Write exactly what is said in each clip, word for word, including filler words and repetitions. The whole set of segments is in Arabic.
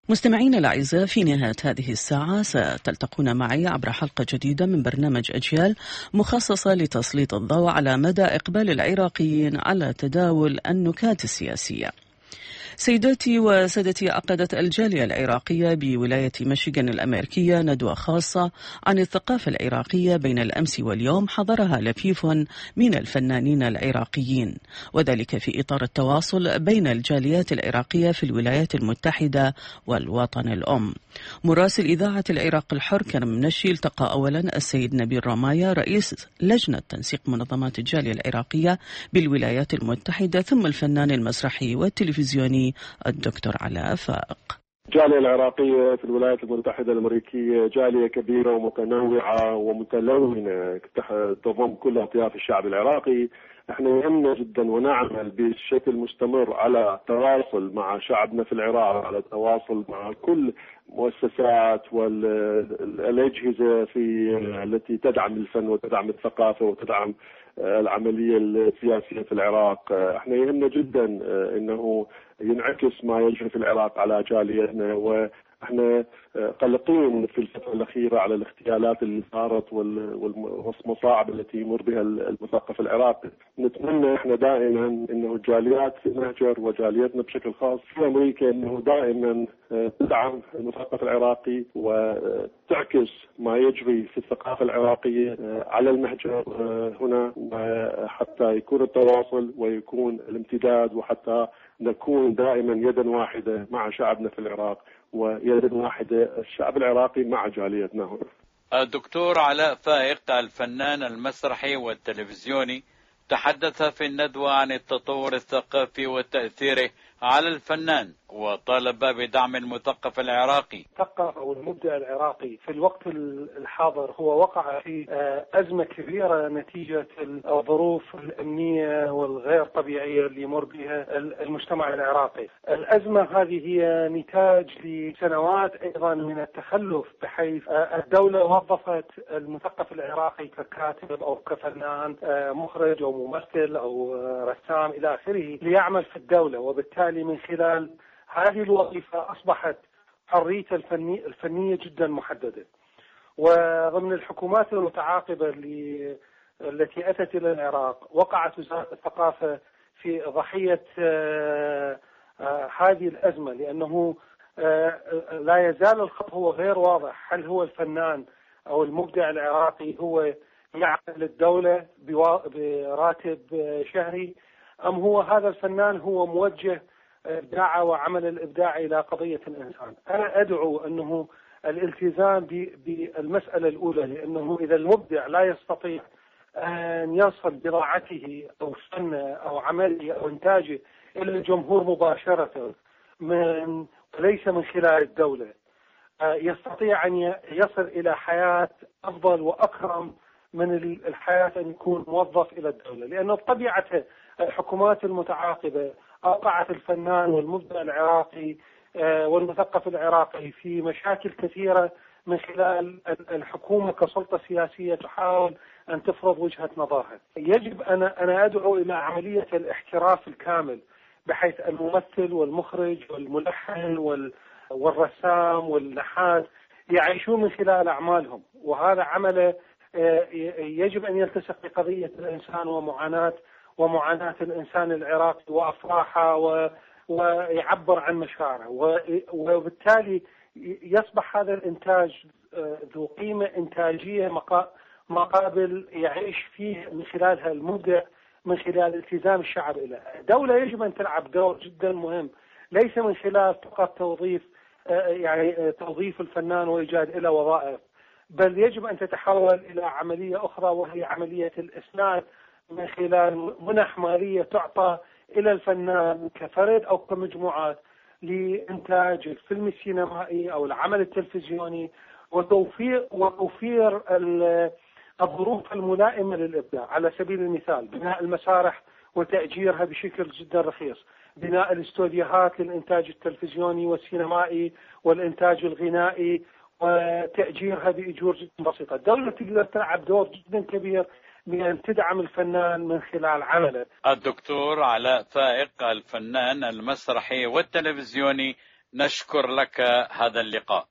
مستمعينا الأعزاء، في نهاية هذه الساعة ستلتقون معي عبر حلقة جديدة من برنامج أجيال، مخصصة لتسليط الضوء على مدى إقبال العراقيين على تداول النكات السياسية. سيداتي وسادتي، عقدت الجالية العراقية بولاية ميشيغان الأمريكية ندوة خاصة عن الثقافة العراقية بين الأمس واليوم، حضرها لفيف من الفنانين العراقيين، وذلك في إطار التواصل بين الجاليات العراقية في الولايات المتحدة والوطن الأم. مراسل إذاعة العراق الحر كرم منشي التقى أولا السيد نبيل رماية رئيس لجنة تنسيق منظمات الجالية العراقية بالولايات المتحدة، ثم الفنان المسرحي والتلفزيوني الدكتور علاء فائق. الجالية العراقية في الولايات المتحدة الأمريكية جالية كبيرة ومتنوعة ومتلونة تضم كل أطياف الشعب العراقي. احنا يهمنا جدا ونعمل بشكل مستمر على تواصل مع شعبنا في العراق، على تواصل مع كل مؤسسات والأجهزة في التي تدعم الفن وتدعم الثقافة وتدعم العملية السياسية في العراق. احنا يهمنا جدا انه ينعكس ما يجري في العراق على جاليتنا، واحنا قلقين في الفترة الأخيرة على الاغتيالات اللي صارت والمصاعب التي يمر بها المثقف العراقي. نتمنى احنا دائما انه الجاليات في المهجر وجاليتنا بشكل خاص في امريكا انه دائما تدعم المثقف العراقي وتعكس ما يجري في الثقافة العراقية على المهجر هنا، وحتى يكون التواصل ويكون الامتداد، وحتى نكون دائما يدا واحدة مع شعبنا في العراق ويدا واحدة الشعب العراقي مع جاليتنا هنا. الدكتور علاء فائق الفنان المسرحي والتلفزيوني تحدث في الندوة عن التطور الثقافي وتأثيره على الفنان، وطالب بدعم المثقف العراقي. المثقف أو المبدع العراقي في الوقت الحاضر هو وقع في أزمة كبيرة نتيجة الظروف الأمنية والغير طبيعية اللي يمر بها المجتمع العراقي. الأزمة هذه هي نتاج لسنوات أيضا من التخلف، بحيث الدولة وظفت المثقف العراقي ككاتب أو كفنان مخرج أو ممثل أو رسام إلى آخره ليعمل في الدولة، وبالتالي من خلال هذه الوظيفة أصبحت حريته الفنية, الفنية جدا محددة. وضمن الحكومات المتعاقبة اللي التي أتت إلى العراق وقعت وزارة الثقافة في ضحية آه آه هذه الأزمة، لأنه آه لا يزال الخط هو غير واضح. هل هو الفنان أو المبدع العراقي هو يعمل للدولة براتب شهري، أم هو هذا الفنان هو موجه إبداعه وعمل الإبداعي إلى قضية الإنسان؟ أنا أدعو أنه الالتزام بالمسألة الأولى، لأنه إذا المبدع لا يستطيع أن يصل بضاعته أو فنه أو عمله أو إنتاجه إلى الجمهور مباشرة من ليس من خلال الدولة، يستطيع أن يصل إلى حياة أفضل وأكرم من الحياة أن يكون موظف إلى الدولة. لأنه بطبيعته الحكومات المتعاقبة أوقعت الفنان والمبدع العراقي والمثقف العراقي في مشاكل كثيرة من خلال الحكومة كسلطة سياسية تحاول أن تفرض وجهة نظرها. يجب أنا أنا أدعو إلى عملية الاحتراف الكامل، بحيث الممثل والمخرج والملحن والرسام والنحات يعيشون من خلال أعمالهم، وهذا عمله يجب أن يلتصق بقضية الإنسان ومعاناة ومعاناة الإنسان العراقي وأفراحه ويعبر عن مشاعره، وبالتالي يصبح هذا الإنتاج ذو قيمة إنتاجية مقابل يعيش فيه من خلالها المبدع من خلال التزام الشعب له. الدولة يجب أن تلعب دور جدا مهم، ليس من خلال فقط توظيف يعني توظيف الفنان وإيجاد له وظائف، بل يجب أن تتحول إلى عملية أخرى، وهي عملية الإسناد من خلال منح مالية تعطى إلى الفنان كفرد أو كمجموعات لإنتاج الفيلم السينمائي أو العمل التلفزيوني، وتوفير وتوفير الظروف الملائمة للإبداع. على سبيل المثال بناء المسارح وتأجيرها بشكل جدا رخيص، بناء الاستوديوهات للإنتاج التلفزيوني والسينمائي والإنتاج الغنائي وتأجيرها بأجور جدا بسيطة. الدولة تقدر تلعب دور جدا كبير بأن تدعم الفنان من خلال عمله. الدكتور علاء فائق الفنان المسرحي والتلفزيوني نشكر لك هذا اللقاء.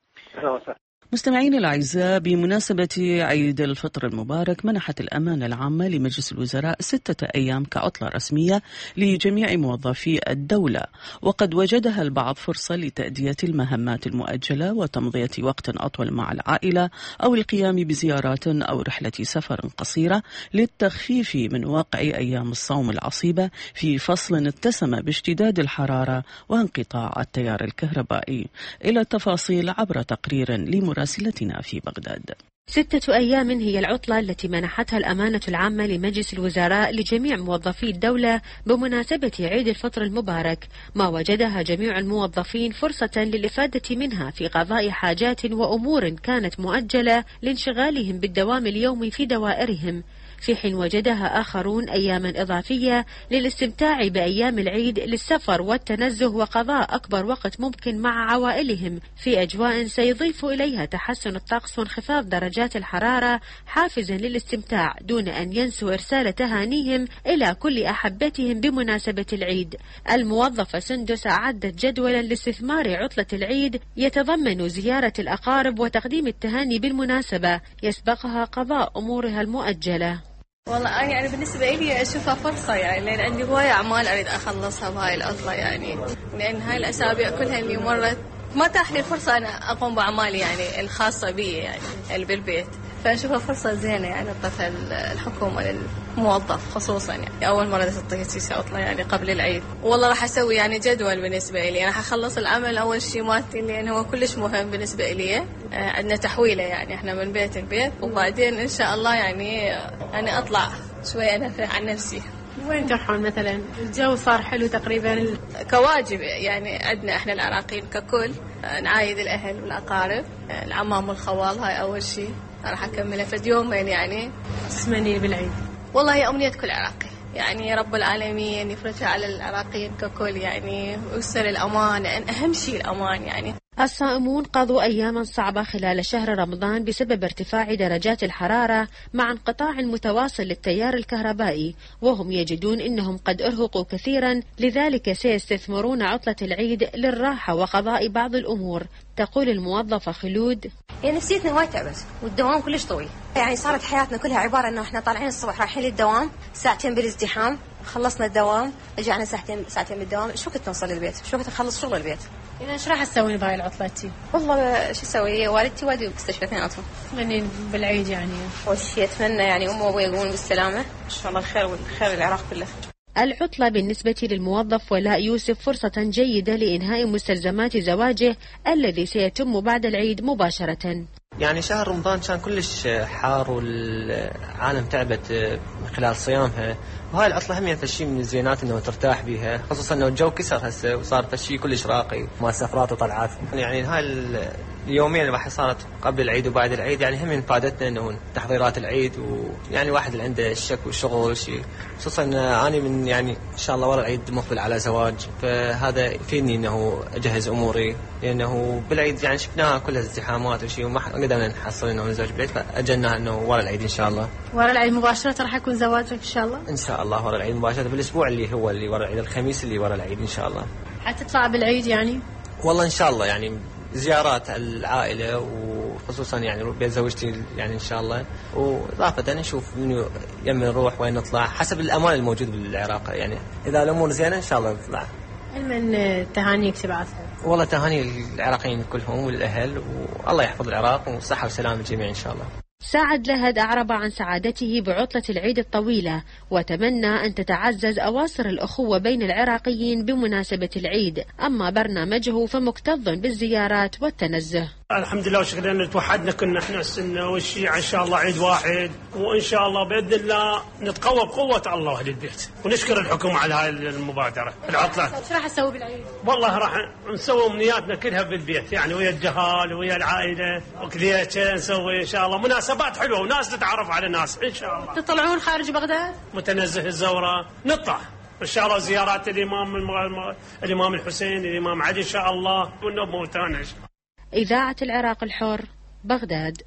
مستمعين الأعزاء، بمناسبة عيد الفطر المبارك منحت الأمانة العامة لمجلس الوزراء ستة أيام كعطلة رسمية لجميع موظفي الدولة، وقد وجدها البعض فرصة لتأدية المهمات المؤجلة وتمضية وقت أطول مع العائلة أو القيام بزيارات أو رحلة سفر قصيرة للتخفيف من وقع أيام الصوم العصيبة في فصل اتسم باشتداد الحرارة وانقطاع التيار الكهربائي. إلى التفاصيل عبر تقرير لمراسلتنا في بغداد. ستة أيام هي العطلة التي منحتها الأمانة العامة لمجلس الوزراء لجميع موظفي الدولة بمناسبة عيد الفطر المبارك، ما وجدها جميع الموظفين فرصة للإفادة منها في قضاء حاجات وأمور كانت مؤجلة لانشغالهم بالدوام اليومي في دوائرهم، في حين وجدها آخرون أياما إضافية للاستمتاع بأيام العيد للسفر والتنزه وقضاء أكبر وقت ممكن مع عوائلهم في أجواء سيضيف إليها تحسن الطقس وانخفاض درجات الحرارة حافزا للاستمتاع، دون أن ينسوا إرسال تهانيهم إلى كل أحبتهم بمناسبة العيد. الموظفة سندس أعدت جدولا لاستثمار عطلة العيد يتضمن زيارة الأقارب وتقديم التهاني بالمناسبة يسبقها قضاء أمورها المؤجلة. والله أنا يعني بالنسبة لي أشوفها فرصة، يعني لأن عندي هواية أعمال أريد أخلصها بهاي العطلة، يعني لأن هاي الأسابيع كلها اللي مرت ما تاح لي الفرصة أنا أقوم بأعمالي يعني الخاصة بي يعني اللي بالبيت، فأشوفها فرصة زينة يعني أعطتها الحكومة للموظف خصوصا، يعني أول مرة تعطيه شيء عطلة يعني قبل العيد. والله راح أسوي يعني جدول بالنسبة لي، راح أخلص العمل أول شيء مالتي لأن هو كلش مهم بالنسبة لي. عندنا تحويلة يعني إحنا من بيت البيت، وبعدين إن شاء الله يعني أنا أطلع شوي أنا عن نفسي. وين تروحون مثلا؟ الجو صار حلو تقريبا كواجب، يعني عندنا احنا العراقيين ككل نعايد الاهل والاقارب، العمام والخوال، هاي اول شيء راح اكملها في يومين. يعني تسمني بالعيد؟ والله هي امنية كل عراقي، يعني رب العالمين يفرجها على العراقيين ككل، يعني ويسر الامان، لان اهم شيء الامان. يعني الصائمون قضوا أياما صعبة خلال شهر رمضان بسبب ارتفاع درجات الحرارة مع انقطاع متواصل للتيار الكهربائي، وهم يجدون أنهم قد أرهقوا كثيرا، لذلك سيستثمرون عطلة العيد للراحة وقضاء بعض الأمور. تقول الموظفة خلود: يعني نفسيتنا وايد تعبت والدوام كلش طويل، يعني صارت حياتنا كلها عبارة أنه إحنا طالعين الصبح رايحين للدوام، ساعتين بالازدحام، خلصنا الدوام رجعنا ساعتين ساعتين بالدوام، شو وقت نوصل البيت؟ شو وقت نخلص شغل البيت؟ إذا إيش راح تسوين بهاي العطلتي؟ والله شو أسوي، والدتي والدي بالمستشفى اثنيناتهم. أتمنى بالعيد يعني أول شيء أتمنى يعني أمي وأبوي يقومون بالسلامة، إن شاء الله الخير والخير العراق كله. العطلة بالنسبة للموظف ولاء يوسف فرصة جيدة لإنهاء مستلزمات زواجه الذي سيتم بعد العيد مباشرة. يعني شهر رمضان كان كلش حار والعالم تعبت خلال صيامها، وهاي العطلة هم يعني شيء من الزينات انه ترتاح بيها، خصوصا انه الجو كسر هسه وصار شيء كلش راقي مع سفرات وطلعات. يعني هاي اليومين اللي راح صارت قبل العيد وبعد العيد يعني هم فادتنا انه تحضيرات العيد، ويعني واحد اللي عنده الشك والشغل شيء، خصوصا انا من يعني ان شاء الله ورا العيد مقبل على زواج، فهذا يفيدني انه اجهز اموري، لانه بالعيد يعني شفناها كلها ازدحامات وشيء وما قدرنا نحصل انه نزوج بالعيد، فاجلنا انه ورا العيد ان شاء الله. ورا العيد مباشرة راح يكون زواجك ان شاء الله؟ ان شاء الله ورا العيد مباشرة بالاسبوع اللي هو اللي ورا العيد، الخميس اللي ورا العيد ان شاء الله. حتطلع بالعيد يعني؟ والله ان شاء الله يعني زيارات العائله وخصوصا يعني بيت زوجتي يعني ان شاء الله، واضافه نشوف منو يم نروح وين نطلع حسب الامان الموجود بالعراق، يعني اذا الامور زينه ان شاء الله نطلع. من تهانيك تبعثها؟ والله تهاني العراقيين كلهم والاهل، والله يحفظ العراق والصحه والسلامه الجميع ان شاء الله. سعد لهد أعرب عن سعادته بعطلة العيد الطويلة، وتمنى أن تتعزز أواصر الأخوة بين العراقيين بمناسبة العيد، أما برنامجه فمكتظ بالزيارات والتنزه. الحمد لله وشكرا ان توحدنا كنا احنا السنه والشيعة ان شاء الله عيد واحد، وان شاء الله باذن الله نتقوى بقوه الله للبيت، ونشكر الحكومه على هاي المبادره العطله. ايش راح تسوي بالعيد؟ والله راح نسوي امنياتنا كلها بالبيت، يعني ويا الجهال ويا العائله وكذا نسوي ان شاء الله مناسبات حلوه وناس نتعرف على ناس ان شاء الله. تطلعون خارج بغداد؟ متنزه الزوره نطلع ان شاء الله زيارات الامام الامام الحسين الامام علي ان شاء الله والنوب موتانا. إذاعة العراق الحر، بغداد.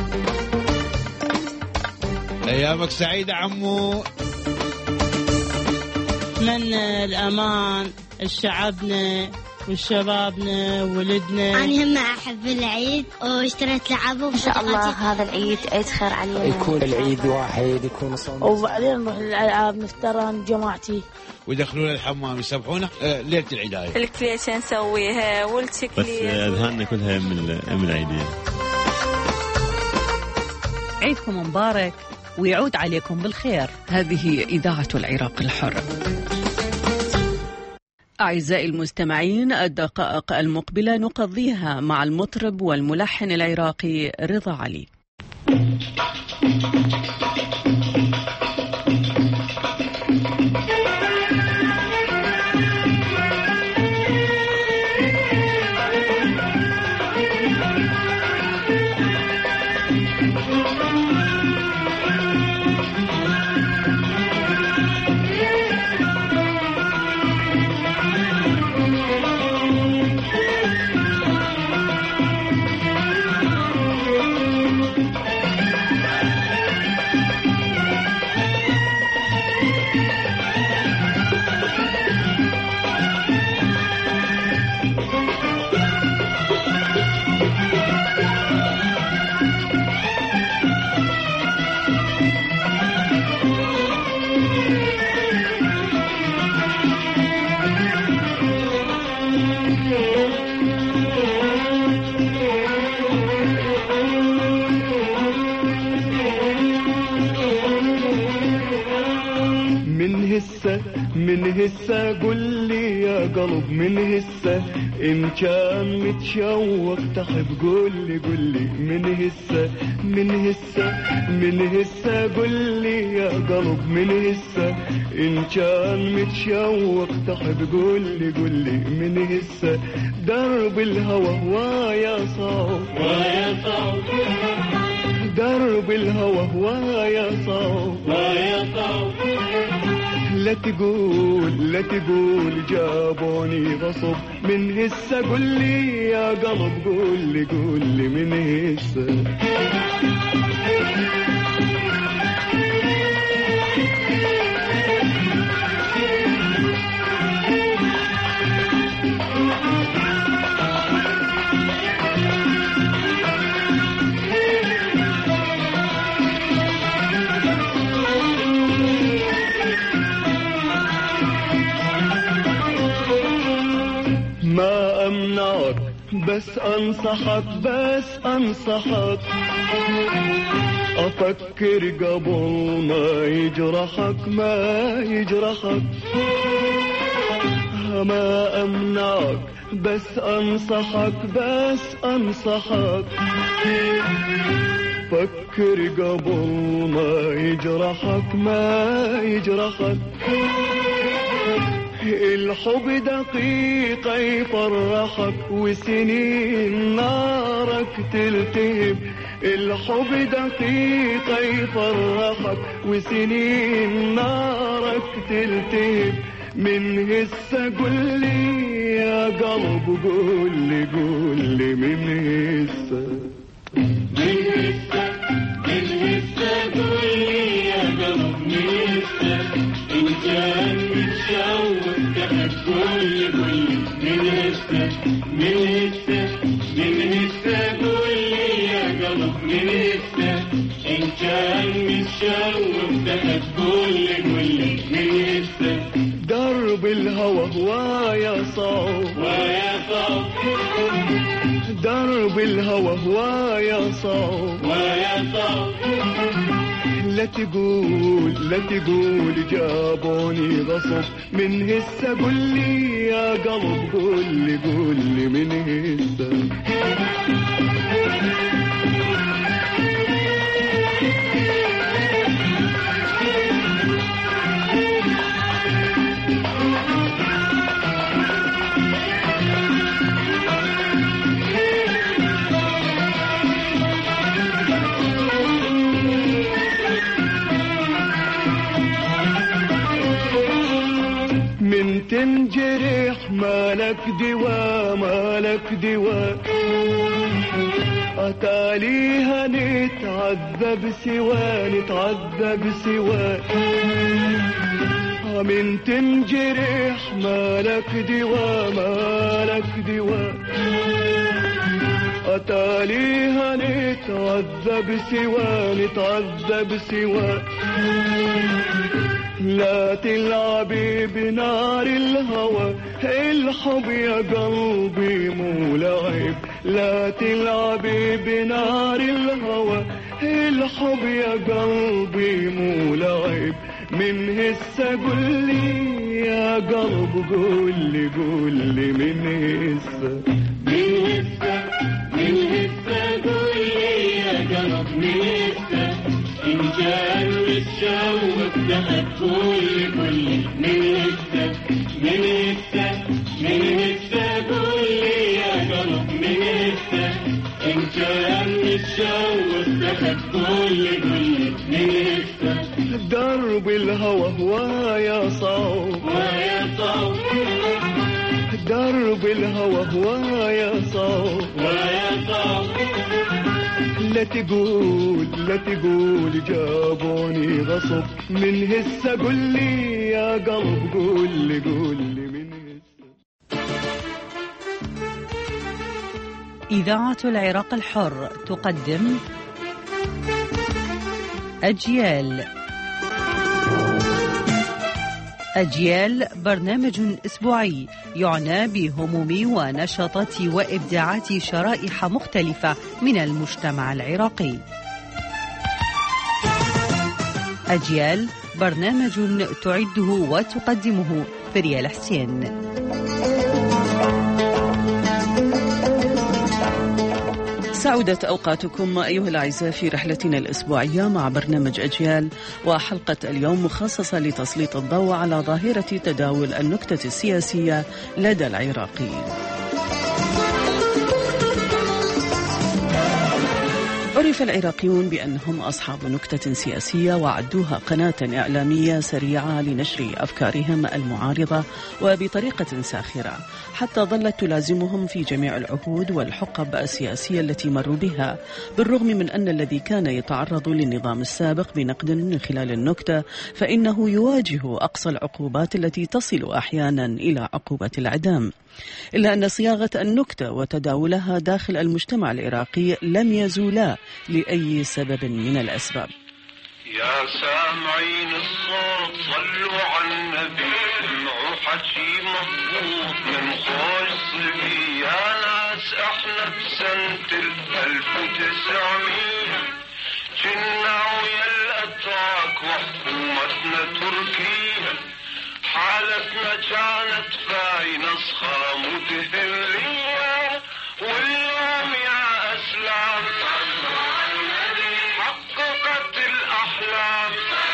أيامك سعيدة عمو. أتمنى الأمان لشعبنا وشبابنا وولدنا. أنا هم أحب العيد واشتريت لعبه. إن شاء الله هذا العيد عيد خير علينا، يكون العيد واحد، يكون صوم، وبعدين نروح للألعاب نفترن جماعتي ويدخلون الحمام يسبحونه آه ليلة العيد. الكليشة نسويها والتكلية، بس أذهاننا كلها من من العيدية. عيدكم مبارك ويعود عليكم بالخير. هذه إذاعة العراق الحر. أعزائي المستمعين، الدقائق المقبلة نقضيها مع المطرب والملحن العراقي رضا علي. من هسه قل لي يا قلب، من هسه إن كان متشوق تحب قول لي قول لي. من هسه من هسه من هسه قل لي يا قلب، من هسه إن كان متشوق تحب قول لي قول لي. من هسه درب الهوى هوايا صعب هوايا صعب، درب الهوى هوايا صعب هوايا صعب. لا تقول لا تقول جابوني غصب، من هسه قل لي يا قلب قول لي قول لي. من هسه ما أمنعك بس أنصحك بس أنصحك، أفكر قبل ما يجرحك ما يجرحك. ما أمنعك بس أنصحك بس أنصحك، فكر قبل ما يجرحك ما يجرحك. الحب دقيقة يفرحك وسنين نارك تلتهب، الحب دقيقة يفرحك وسنين نارك تلتهب. من هسه قل لي يا قلب قول لي قول لي. من هسه من هسه من هسه قل لي يا قلب. من هسه إن كان متشوق تحب قول لي قول لي. من هسه من هسه من هسه قول لي يا قلب. من هسه إن كان متشوق تحب قول لي قول لي. من هسه درب الهوى هوايا صعب هوايا صعب، درب الهوى هوايا صعب هوايا صعب. لا تقول لا تقول جابوني غصب، من هسه قل لي يا قلب قول لي قول لي. من هسه من تنجرح مالك دواء مالك دواء، أتاليها نتعذب سوا نتعذب سوا. من تنجرح مالك دواء مالك دواء أتاليها نتعذب سوا نتعذب سوا لا تلعبي بنار الهوى الحب يا قلبي مو لعب لا تلعبي بنار الهوى الحب يا قلبي مو لعب من هسه قولي يا قلب قولي قولي من هسه من هسه من هسه قولي يا قلب من هسه إن كان الشوق ذهب قولي قولي من هسه من هسه من هسه قولي يا قلب من هسه إن كان الشوق ذهب قولي قولي من هسه درب الهوى هوايا صعب هوايا صعب درب الهوى هوايا صعب هوايا صعب لا تقول لا تقول جابوني غصب من هسه قول لي يا قلب قول لي قول لي من هسه. إذاعة العراق الحر تقدم أجيال. أجيال برنامج أسبوعي يعنى بهموم ونشاطات وإبداعات شرائح مختلفة من المجتمع العراقي. أجيال برنامج تعده وتقدمه فريال حسين. سعدت أوقاتكم أيها الأعزاء في رحلتنا الأسبوعية مع برنامج أجيال، وحلقة اليوم مخصصة لتسليط الضوء على ظاهرة تداول النكتة السياسية لدى العراقيين. عرف العراقيون بأنهم أصحاب نكتة سياسية وعدوها قناة إعلامية سريعة لنشر أفكارهم المعارضة وبطريقة ساخرة، حتى ظلت تلازمهم في جميع العهود والحقب السياسية التي مروا بها، بالرغم من أن الذي كان يتعرض للنظام السابق بنقد من خلال النكتة فإنه يواجه أقصى العقوبات التي تصل أحيانا إلى عقوبة الإعدام، إلا أن صياغة النكتة وتداولها داخل المجتمع العراقي لم يزولا لأي سبب من الأسباب. يا سامعين الصوت صلوا على النبي، سمعوا حكي مضبوط من خول صلبي، يا ناس احنا بسنة الألف وتسعمية كنا ويا الأتراك وحكومتنا تركيا، حالتنا كانت فاينة صخام وتهلية، واليوم يا أسلام حققت الأحلام،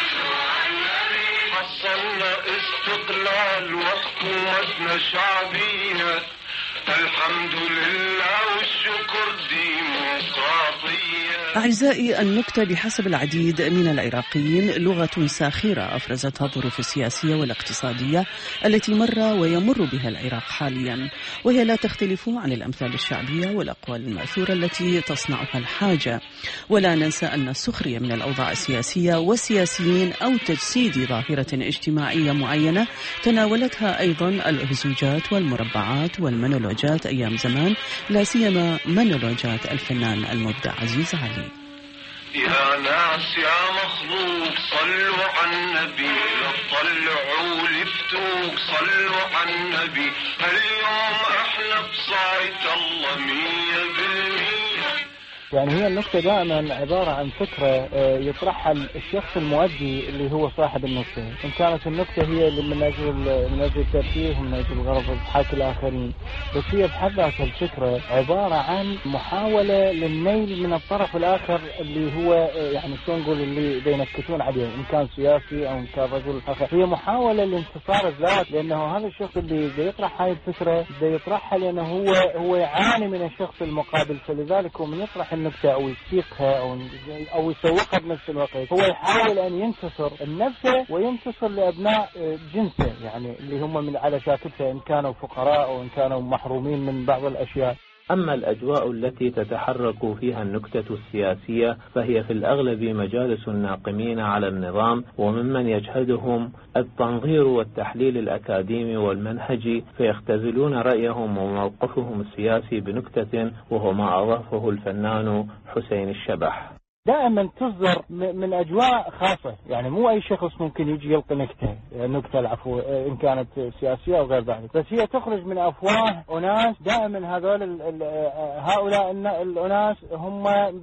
حصلنا استقلال وحكومتنا شعبية، الحمد لله والشكر ديمقراطية. أعزائي، النكتة بحسب العديد من العراقيين لغة ساخرة أفرزتها الظروف السياسية والاقتصادية التي مر ويمر بها العراق حاليا، وهي لا تختلف عن الأمثال الشعبية والأقوال المأثورة التي تصنعها الحاجة. ولا ننسى أن السخرية من الأوضاع السياسية والسياسيين أو تجسيد ظاهرة اجتماعية معينة تناولتها أيضا الأهزوجات والمربعات والمونولوجات أيام زمان، لا سيما مونولوجات الفنان المبدع عزيز علي. يا ناس يا مخلوق صلوا على النبي، لا تطلعوا لفتوك صلوا على النبي، اليوم احنا بصايت الله مية بالمية. يعني هي النكتة دائما عبارة عن فكرة يطرحها الشخص المؤدي اللي هو صاحب النكتة، إن كانت النكتة هي من أجل من أجل الترفيه ومن أجل غرض إضحاك الآخرين، بس هي بحد ذاتها الفكرة عبارة عن محاولة للميل من الطرف الآخر اللي هو يعني شو نقول اللي بينكتون عليه، إن كان سياسي أو إن كان رجل آخر. هي محاولة لانتصار الذات، لأنه هذا الشخص اللي بيطرح هاي الفكرة بيطرحها لأنه هو هو يعاني من الشخص المقابل، فلذلك هو من يطرح النكتة أو يسيقها أو أو يسوقها بنفس الوقت هو يحاول أن ينتصر لنفسه وينتصر لأبناء جنسه، يعني اللي هم من على شاكلته، إن كانوا فقراء أو إن كانوا محرومين من بعض الأشياء. أما الأجواء التي تتحرك فيها النكتة السياسية فهي في الأغلب مجالس الناقمين على النظام، وممن يجهدهم التنظير والتحليل الأكاديمي والمنهجي، فيختزلون رأيهم وموقفهم السياسي بنكتة، وهو ما أضافه الفنان حسين الشبح. دائما تصدر من أجواء خاصة، يعني مو أي شخص ممكن يجي يلقي نكتة نكتة العفو إن كانت سياسية أو غير ذلك، بس هي تخرج من أفواه أناس دائما هذول هؤلاء الأناس هم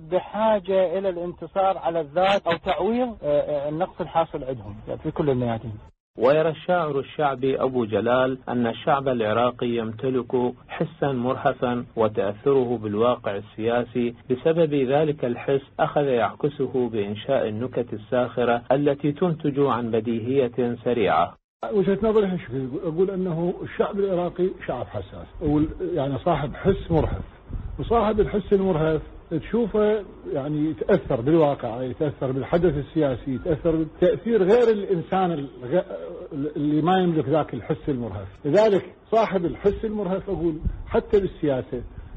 بحاجة إلى الانتصار على الذات أو تعويض النقص الحاصل عندهم في كل الميادين. ويرى الشاعر الشعبي أبو جلال أن الشعب العراقي يمتلك حسا مرهفا وتأثره بالواقع السياسي، بسبب ذلك الحس أخذ يعكسه بإنشاء النكت الساخرة التي تنتج عن بديهية سريعة. وجهة نظري أقول أنه الشعب العراقي شعب حساس، يعني صاحب حس مرهف، وصاحب الحس المرهف تشوفه يعني يتأثر بالواقع، يتأثر بالحدث السياسي، يتأثر تأثير غير الإنسان اللي ما يملك ذاك الحس المرهف. لذلك صاحب الحس المرهف أقول حتى بالسياسة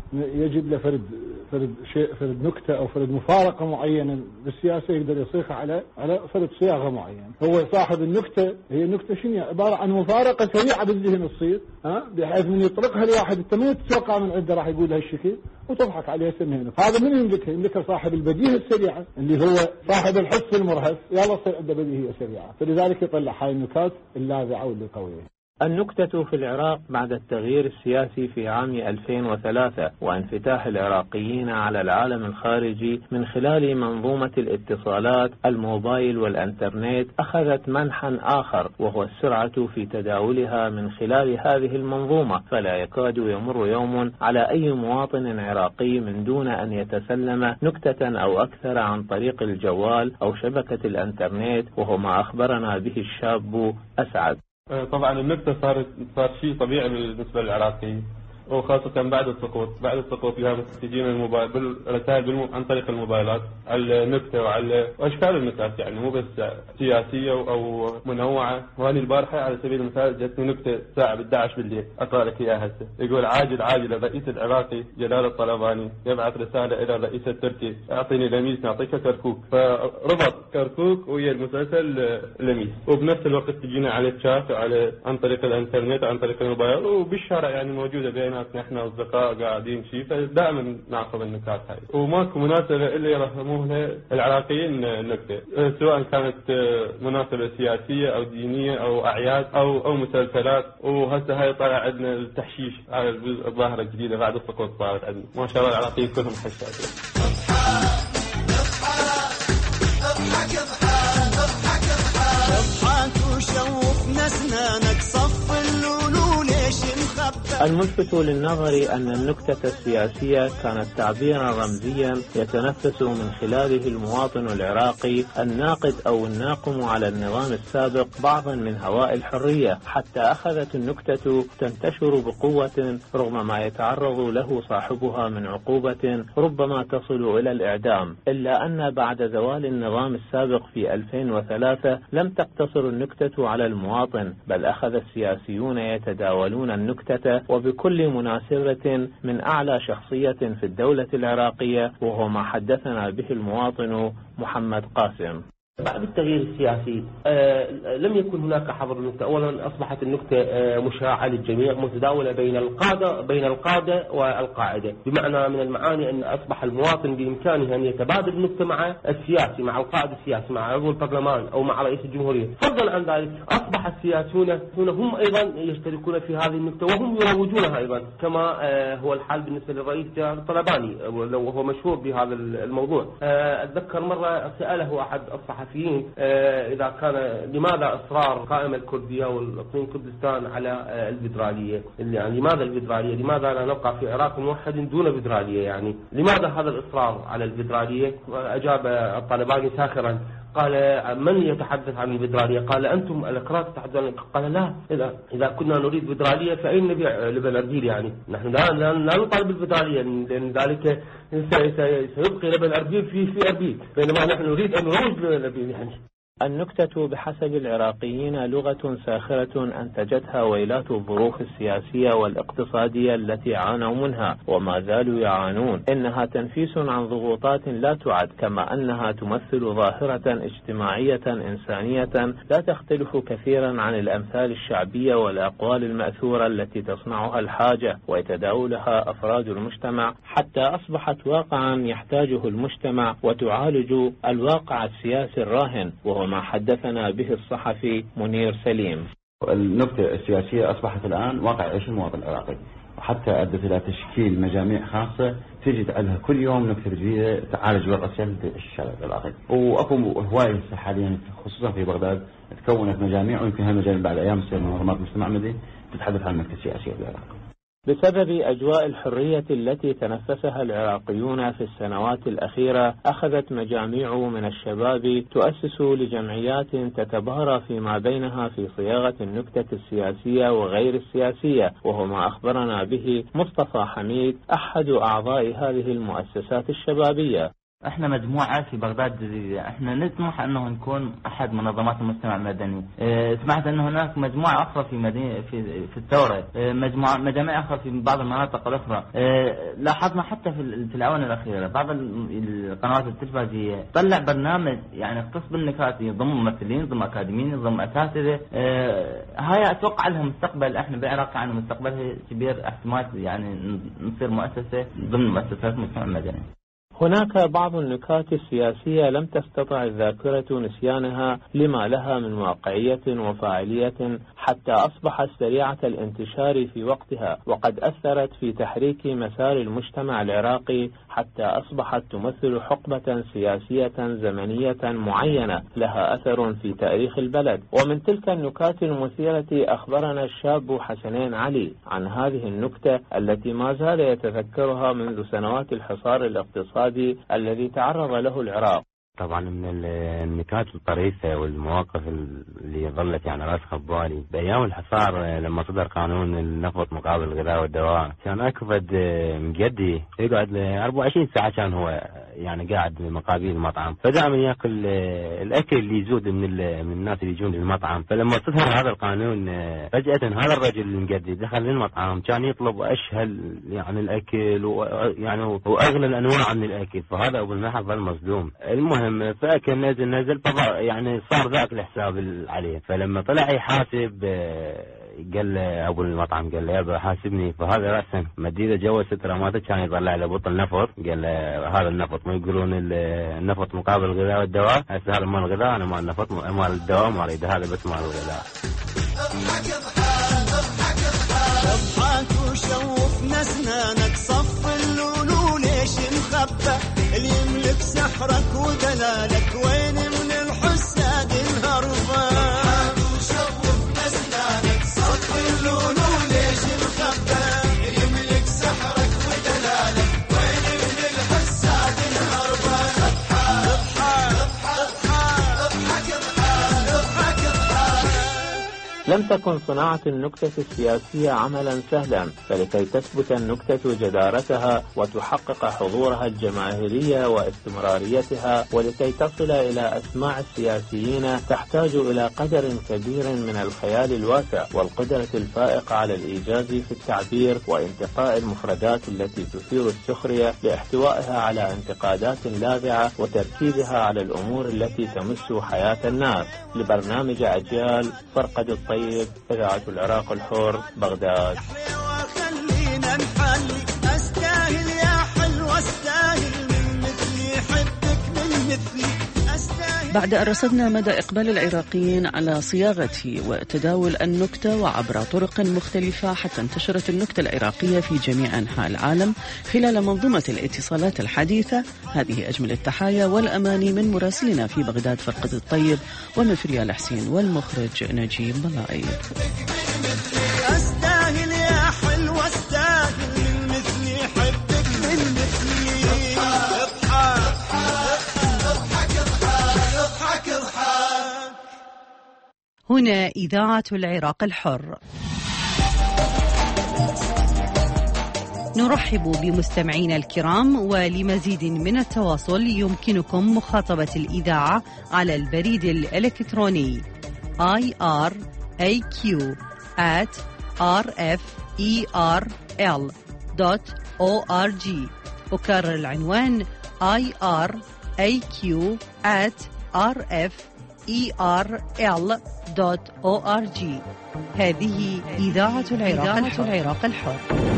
يجد له فرد فرد شيء فرد نكتة أو فرد مفارقة معينة بالسياسة يقدر يصيغها على على فرد صياغة معينة. هو صاحب النكتة، هي النكتة شنو؟ عبارة عن مفارقة سريعة بالذهن تصير، ها، بحيث من يطرقها الواحد انت ما تتوقع من عنده راح يقول هالشكل وتضحك عليه سنين. هذا من يملكها؟ يملكها صاحب البديهة السريعة اللي هو صاحب الحس المرهف، يلا صير عنده بديهية سريعة، فلذلك يطلع هاي النكات اللاذعة واللي قوية. النكتة في العراق بعد التغيير السياسي في عام ألفين وثلاثة وانفتاح العراقيين على العالم الخارجي من خلال منظومة الاتصالات الموبايل والانترنت أخذت منحا آخر، وهو السرعة في تداولها من خلال هذه المنظومة، فلا يكاد يمر يوم على أي مواطن عراقي من دون أن يتسلم نكتة أو أكثر عن طريق الجوال أو شبكة الانترنت، وهو ما أخبرنا به الشاب أسعد. طبعا النكتة صارت صار شيء طبيعي بالنسبة للعراقيين، وخاصة بعد السقوط بعد السقوط لها تجينا الموبايل بالرسائل عن طريق الموبايلات على النكتة وعلى أشكال النكت، يعني مو بس سياسية أو منوعة. وهذه البارحة على سبيل المثال جتني نكتة ساعة بالدعش بالليل أقرأ لك إياها هسه. يقول عاجل عاجل الرئيس العراقي جلال الطلباني يبعث رسالة إلى الرئيس التركي أعطيني لميس نعطيك كركوك، فربط كركوك ويا المسلسل لميس، وبنفس الوقت تجينا على الشات وعلى عن طريق الإنترنت عن طريق الموبايل، وبالشارع يعني موجودة بين نحن أصدقاء قاعدين شيء، فدائما نعقب النكات هاي، وماكو مناسبة إلا يرحموها العراقيين النكتة، سواء كانت مناسبة سياسية أو دينية أو أعياد أو أو مسلسلات. وهسه هاي طالع عندنا التحشيش على الظاهرة الجديدة بعد السقوط صارت عندنا، ما شاء الله العراقيين كلهم حشاشين. الملفت للنظر أن النكتة السياسية كانت تعبيرا رمزيا يتنفس من خلاله المواطن العراقي الناقد أو الناقم على النظام السابق بعضا من هواء الحرية، حتى أخذت النكتة تنتشر بقوة رغم ما يتعرض له صاحبها من عقوبة ربما تصل إلى الإعدام. إلا أن بعد زوال النظام السابق في ألفين وثلاثة لم تقتصر النكتة على المواطن، بل أخذ السياسيون يتداولون النكتة وبكل مناسبة من أعلى شخصية في الدولة العراقية، وهو ما حدثنا به المواطن محمد قاسم. بعد التغيير السياسي آه لم يكن هناك حظر النكتة. أولا أصبحت النكتة آه مشاعة للجميع، متداولة بين القادة بين القادة والقاعدة، بمعنى من المعاني أن أصبح المواطن بإمكانه أن يتبادل النكتة مع السياسي، مع القائد السياسي، مع عضو البرلمان أو مع رئيس الجمهورية. فضلا عن ذلك أصبح السياسيون هم أيضا يشتركون في هذه النكتة وهم يروجونها أيضا، كما آه هو الحال بالنسبة للرئيس الطلباني وهو مشهور بهذا الموضوع. آه أتذكر مرة سأله أحد الصحفيين آه إذا كان لماذا إصرار القائمة الكردية والإقليم كردستان على آه الفيدرالية، يعني لماذا الفيدرالية؟ لماذا لا نبقى في عراق موحد دون فيدرالية؟ يعني لماذا هذا الإصرار على الفيدرالية؟ أجاب الطالباني ساخرا قال من يتحدث عن الفيدرالية؟ قال أنتم الأكراد تتحدثون. قال لا، إذا إذا كنا نريد فيدرالية فأين نبيع لبن أربيل؟ يعني نحن لا لا, لا نطالب بالفيدرالية، لأن ذلك سيبقي لبن أربيل في في أربيل، بينما نحن نريد أن نروج لبن أربيل يعني. النكتة بحسب العراقيين لغة ساخرة أنتجتها ويلات الظروف السياسية والاقتصادية التي عانوا منها وما زالوا يعانون. إنها تنفيس عن ضغوطات لا تعد، كما أنها تمثل ظاهرة اجتماعية إنسانية لا تختلف كثيرا عن الأمثال الشعبية والأقوال المأثورة التي تصنعها الحاجة ويتداولها أفراد المجتمع، حتى أصبحت واقعا يحتاجه المجتمع وتعالج الواقع السياسي الراهن، وهو ما حدثنا به الصحفي منير سليم. النكتة السياسية أصبحت الآن واقع عيش المواطن العراقي، وحتى أدت إلى تشكيل مجاميع خاصة تجد عليها كل يوم نكتة جديدة تعالج الواقع السياسي الشارع العراقي. وأكو هواية حاليا خصوصا في بغداد تكونت مجاميع، ويمكن هالمجاميع بعد أيام تصير منظمات مجتمع مدني تتحدث عن النكتة السياسية في العراق. بسبب أجواء الحرية التي تنفسها العراقيون في السنوات الأخيرة، أخذت مجاميع من الشباب تؤسس لجمعيات تتبارى فيما بينها في صياغة النكتة السياسية وغير السياسية، وهو ما أخبرنا به مصطفى حميد أحد أعضاء هذه المؤسسات الشبابية. احنا مجموعة في بغداد جديدة، احنا نطمح انه نكون احد منظمات المجتمع المدني. اه سمعت انه هناك مجموعة اخرى في مدينة في في الثورة، اه مجموعة مجاميع اخرى في بعض المناطق الاخرى. اه لاحظنا حتى في في الاونة الاخيرة بعض القنوات التلفزيونية طلع برنامج يعني يختص بالنكات، يضم ممثلين، يضم اكاديميين، يضم اساتذة. اه هاي اتوقع لها مستقبل، احنا بالعراق يعني مستقبلها كبير، احتمال يعني نصير مؤسسة ضمن مؤسسات المجتمع المدني. هناك بعض النكات السياسية لم تستطع الذاكرة نسيانها لما لها من واقعية وفاعلية، حتى أصبحت سريعة الانتشار في وقتها، وقد أثرت في تحريك مسار المجتمع العراقي حتى أصبحت تمثل حقبة سياسية زمنية معينة لها أثر في تاريخ البلد. ومن تلك النكات المثيرة أخبرنا الشاب حسنين علي عن هذه النكتة التي ما زال يتذكرها منذ سنوات الحصار الاقتصادي الذي تعرض له العراق. طبعا من النكات الطريفة والمواقف اللي ظلت يعني راسخة ببالي بأيام الحصار لما صدر قانون النفط مقابل الغذاء والدواء، كان أكفد من جدي يقعد أربعة وعشرين ساعة كان هو يعني قاعد مقابل المطعم، فدائما ياكل الأكل اللي يزود من من الناس اللي يجون للمطعم. فلما صدر هذا القانون فجأة هذا الرجل المجدي دخل للمطعم كان يطلب أشهل يعني الأكل ويعني وأغلى الأنواع من الأكل، فهذا أبو المحض ظل مصدوم. المهم فأكل نزل نزل يعني صار ذاك الحساب عليه. فلما طلع يحاسب قال ابو المطعم قال له يابا حاسبني، فهذا راسا مديده جوا ستره ما كان يطلع له بطل نفط، قال له هذا النفط ما يقولون النفط مقابل الغذاء والدواء، هسه هذا مال الغذاء، انا مال النفط مال الدواء ما اريد، هذا بس مال الغذاء. اضحك وشوفنا اسنانك، صف اللولو ليش مخبى، اللي يملك سحرك ودلالك وين من الحساد الهربان. اضحك وشوفنا اسنانك، صف اللولو ليش مخبى، اللي يملك سحرك ودلالك وين من الحساد الهربان. اضحك اضحك اضحك اضحك اضحك. لم تكن صناعة النكتة السياسية عملا سهلا، فلكي تثبت النكتة جدارتها وتحقق حضورها الجماهيرية واستمراريتها، ولكي تصل إلى أسماع السياسيين، تحتاج إلى قدر كبير من الخيال الواسع والقدرة الفائقة على الإيجاز في التعبير وانتقاء المفردات التي تثير السخرية لاحتوائها على انتقادات لاذعة وتركيزها على الأمور التي تمس حياة الناس. لبرنامج أجيال، فرقد الطيب، إذاعة العراق الحر، بغداد. خلينا نحلي، أستاهل يا حلوة، أستاهل من مثلي، حبك من مثلي، أستاهل. بعد أن رصدنا مدى إقبال العراقيين على صياغة وتداول النكتة وعبر طرق مختلفة حتى انتشرت النكتة العراقية في جميع أنحاء العالم خلال منظومة الاتصالات الحديثة، هذه أجمل التحايا والأماني من مراسلنا في بغداد فرقد الطيب، ومن فريال حسين والمخرج نجيب بلاي. أستاهل يا حلوة، أستاهل من مثلي، حبك من مثلي. هنا إذاعة العراق الحر. نرحب بمستمعينا الكرام، ولمزيد من التواصل يمكنكم مخاطبة الإذاعة على البريد الإلكتروني آي آر إيه كيو آت آر إف إي آر إل دوت أو آر جي. أكرر العنوان آي آر إيه كيو آت آر إف إي آر إل دوت أو آر جي. هذه إذاعة العراق الحر.